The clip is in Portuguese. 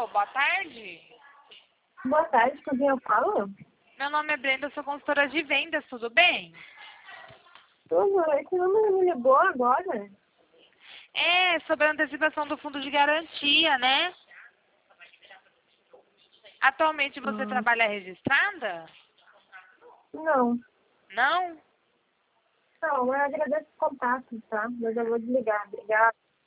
boa tarde. Boa tarde, com quem eu falo? Meu nome é Brenda, eu sou consultora de vendas, tudo bem? Tudo, esse número me ligou agora. É, sobre a antecipação do fundo de garantia, né? Atualmente você trabalha registrada? Não, Não? não, eu agradeço o contato, tá? Mas eu vou desligar, obrigada.